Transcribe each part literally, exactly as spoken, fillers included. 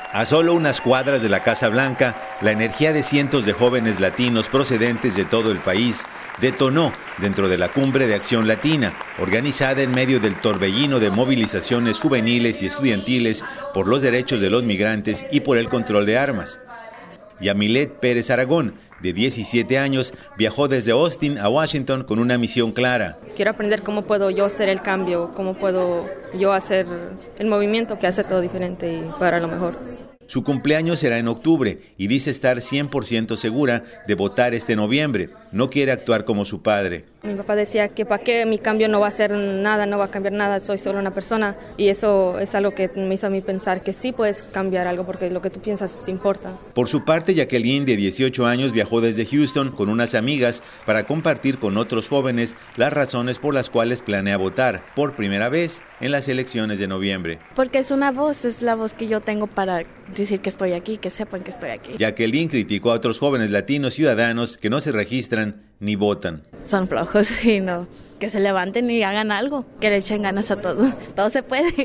A solo unas cuadras de la Casa Blanca, la energía de cientos de jóvenes latinos procedentes de todo el país detonó dentro de la Cumbre de Acción Latina, organizada en medio del torbellino de movilizaciones juveniles y estudiantiles por los derechos de los migrantes y por el control de armas. Yamilet Pérez Aragón, de diecisiete años, viajó desde Austin a Washington con una misión clara. Quiero aprender cómo puedo yo hacer el cambio, cómo puedo yo hacer el movimiento que hace todo diferente y para lo mejor. Su cumpleaños será en octubre y dice estar cien por ciento segura de votar este noviembre. No quiere actuar como su padre. Mi papá decía que para qué mi cambio no va a hacer nada, no va a cambiar nada, soy solo una persona. Y eso es algo que me hizo a mí pensar que sí puedes cambiar algo porque lo que tú piensas importa. Por su parte, Jacqueline, de dieciocho años, viajó desde Houston con unas amigas para compartir con otros jóvenes las razones por las cuales planea votar por primera vez en las elecciones de noviembre. Porque es una voz, es la voz que yo tengo para decir que estoy aquí, que sepan que estoy aquí. Jacqueline criticó a otros jóvenes latinos ciudadanos que no se registran ni votan. Son flojos y no, que se levanten y hagan algo, que le echen ganas a todo, todo se puede.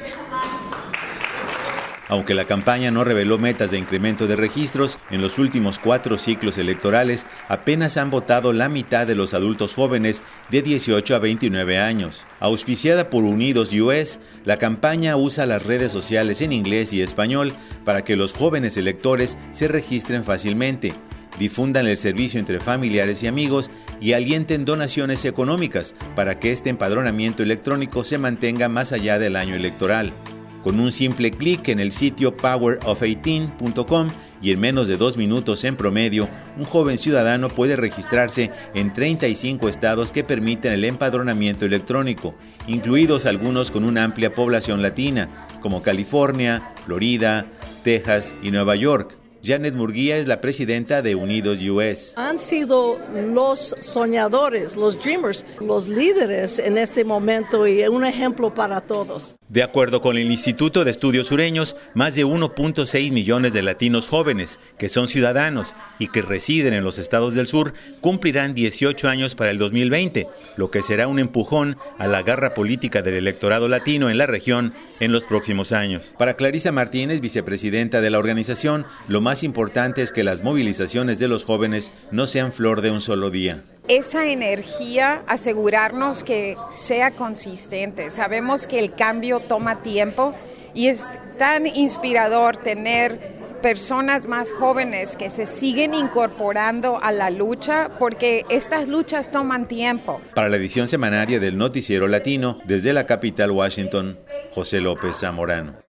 Aunque la campaña no reveló metas de incremento de registros, en los últimos cuatro ciclos electorales apenas han votado la mitad de los adultos jóvenes de dieciocho a veintinueve años. Auspiciada por Unidos U S, la campaña usa las redes sociales en inglés y español para que los jóvenes electores se registren fácilmente, difundan el servicio entre familiares y amigos y alienten donaciones económicas para que este empadronamiento electrónico se mantenga más allá del año electoral. Con un simple clic en el sitio power of eighteen punto com y en menos de dos minutos en promedio, un joven ciudadano puede registrarse en treinta y cinco estados que permiten el empadronamiento electrónico, incluidos algunos con una amplia población latina, como California, Florida, Texas y Nueva York. Janet Murguía es la presidenta de Unidos U S. Han sido los soñadores, los dreamers, los líderes en este momento y un ejemplo para todos. De acuerdo con el Instituto de Estudios Sureños, más de uno punto seis millones de latinos jóvenes que son ciudadanos y que residen en los estados del sur cumplirán dieciocho años para el dos mil veinte, lo que será un empujón a la garra política del electorado latino en la región en los próximos años. Para Clarisa Martínez, vicepresidenta de la organización, lo más importante es que las movilizaciones de los jóvenes no sean flor de un solo día. Esa energía, asegurarnos que sea consistente. Sabemos que el cambio toma tiempo y es tan inspirador tener personas más jóvenes que se siguen incorporando a la lucha porque estas luchas toman tiempo. Para la edición semanaria del Noticiero Latino, desde la capital Washington, José López Zamorano.